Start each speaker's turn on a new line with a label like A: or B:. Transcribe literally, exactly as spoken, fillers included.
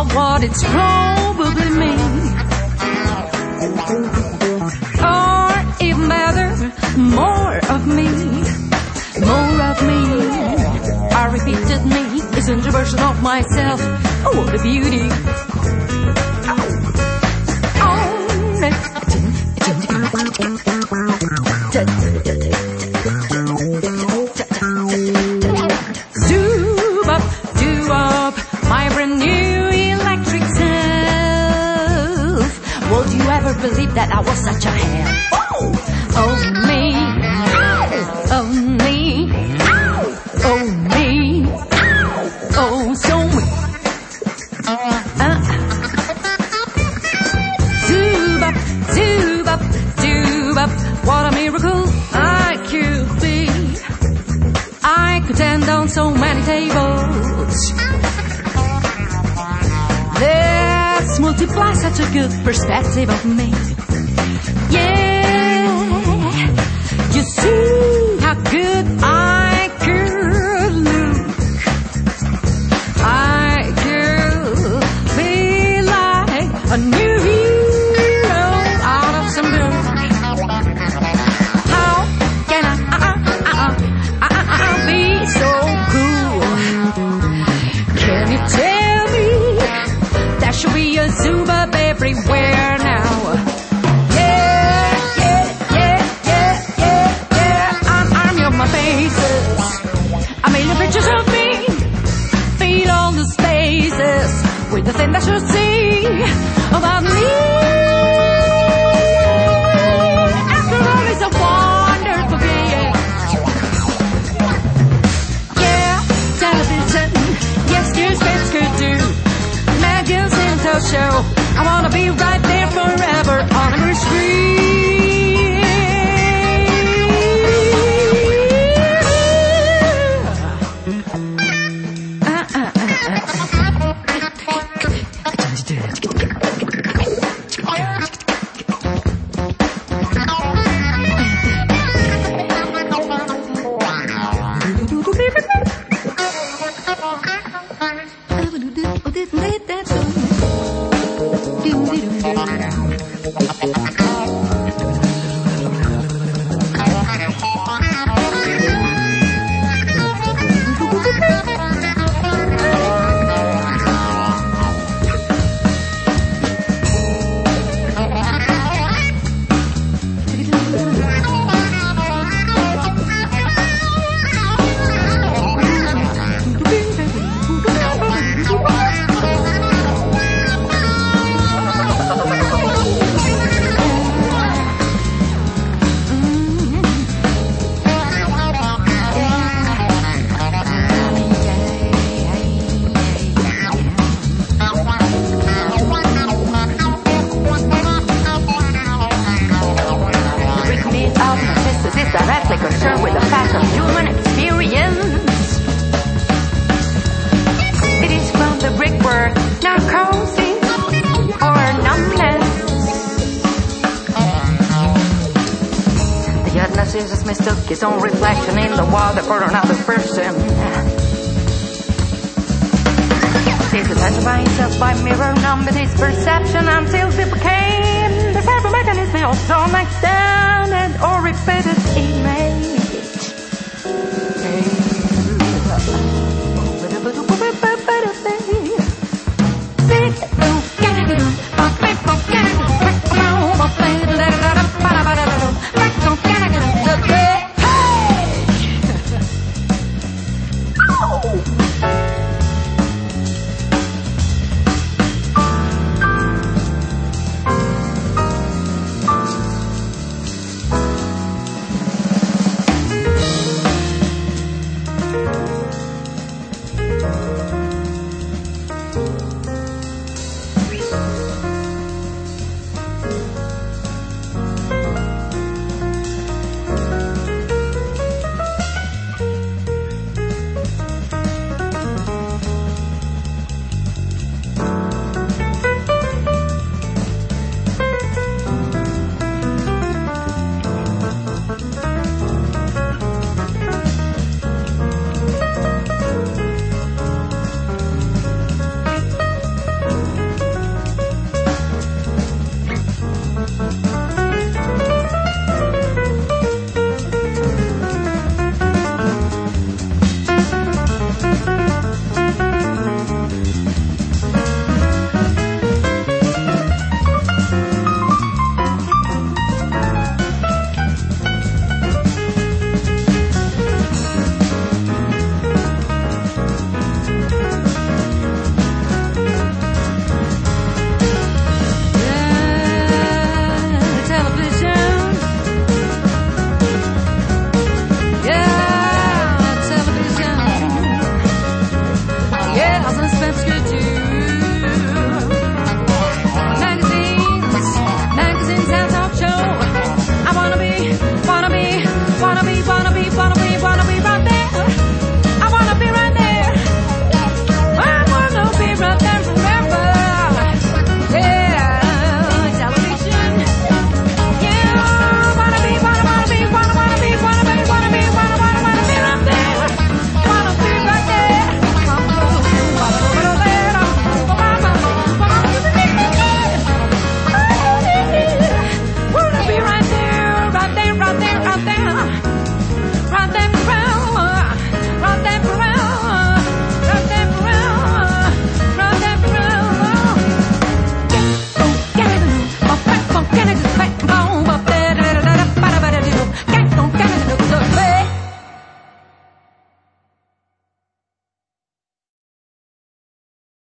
A: what, it's probably me. Or even better, more of me, more of me. I repeated me is a new version of myself. Oh, what a beauty. Oh, oh. Zoom up, do up, my brand new electric self. Would you ever believe that I was such a ham? Oh, oh me, oh me, oh me, oh so me. Uh. Zoom up, zoom up, zoom up, what a miracle I could be. I could stand on so many tables. Let's multiply such a good perspective of me. Yeah, you see how good I could look. I could be like a new hero out of some book. How can I, uh, uh, uh, uh, uh, be so cool? Can you tell me there should be a zoom up everywhere now? Yeah, yeah, yeah, yeah, yeah, yeah. I'm army of my faces. I made the pictures of me. Fill all the spaces with the thing that should see about me. After all, it's a wonderful being. Yeah, television, yes, newspapers could do. Magazines will show. I wanna be right there forever on every screen. Uh, uh, uh, uh, directly concerned with the fact of human experience. It is from the brickwork, narcosis, or numbness. The hypnotist mistook his own reflection in the water for another person. He could satisfy himself by mirror numbing his perception until it became the cyber mechanism of some extended or repeated image.
B: Thank you.